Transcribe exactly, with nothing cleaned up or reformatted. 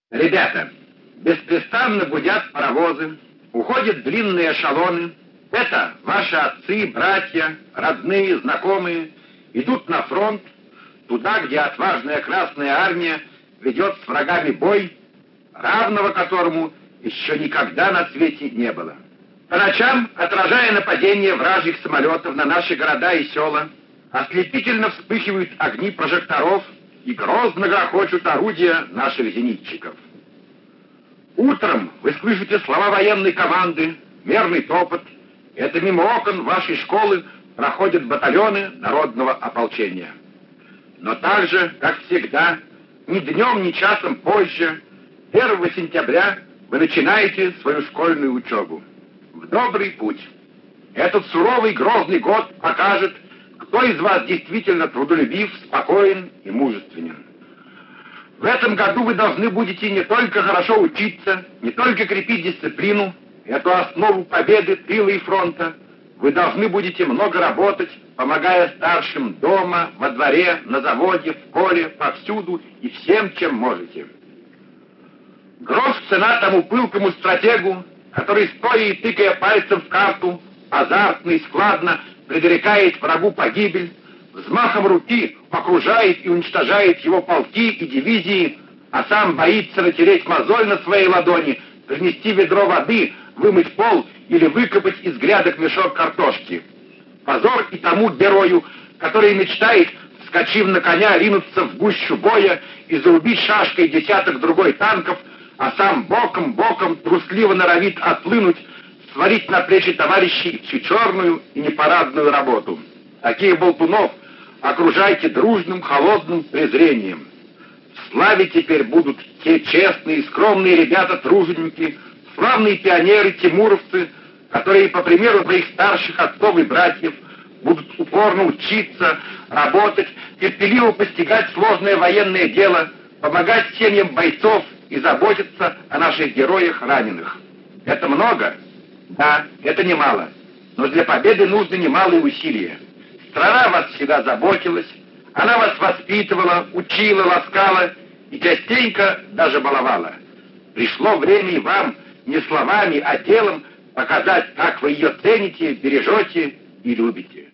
Ребята, беспрестанно гудят паровозы, уходят длинные эшелоны. Это ваши отцы, братья, родные, знакомые идут на фронт, туда, где отважная Красная Армия ведет с врагами бой, равного которому еще никогда на свете не было. По ночам, отражая нападение вражьих самолетов на наши города и села, ослепительно вспыхивают огни прожекторов и грозно грохочут орудия наших зенитчиков. Утром вы слышите слова военной команды, мерный топот. Это мимо окон вашей школы проходят батальоны народного ополчения. Но так же, как всегда, ни днем, ни часом позже, первого сентября вы начинаете свою школьную учебу. В добрый путь. Этот суровый грозный год покажет, кто из вас действительно трудолюбив, спокоен и мужественен. В этом году вы должны будете не только хорошо учиться, не только крепить дисциплину, эту основу победы тыла и фронта. Вы должны будете много работать, помогая старшим дома, во дворе, на заводе, в поле, повсюду и всем, чем можете. Грош цена тому пылкому стратегу, который, стоя и тыкая пальцем в карту, азартно и складно предрекает врагу погибель, взмахом руки окружает и уничтожает его полки и дивизии, а сам боится натереть мозоль на своей ладони, принести ведро воды, вымыть пол или выкопать из грядок мешок картошки. Позор и тому герою, который мечтает, вскочив на коня, ринуться в гущу боя и зарубить шашкой десяток другой танков, а сам боком-боком трусливо норовит отлынуть, свалить на плечи товарищей всю черную и непарадную работу. Таких болтунов окружайте дружным, холодным презрением. В славе теперь будут те честные, скромные ребята-труженики, славные пионеры-тимуровцы, которые, по примеру своих старших отцов и братьев, будут упорно учиться, работать, терпеливо постигать сложное военное дело, помогать семьям бойцов и заботиться о наших героях раненых. Это много? Да, это немало. Но для победы нужны немалые усилия. Страна вас всегда заботилась, она вас воспитывала, учила, ласкала и частенько даже баловала. Пришло время и вам не словами, а делом показать, как вы ее цените, бережете и любите.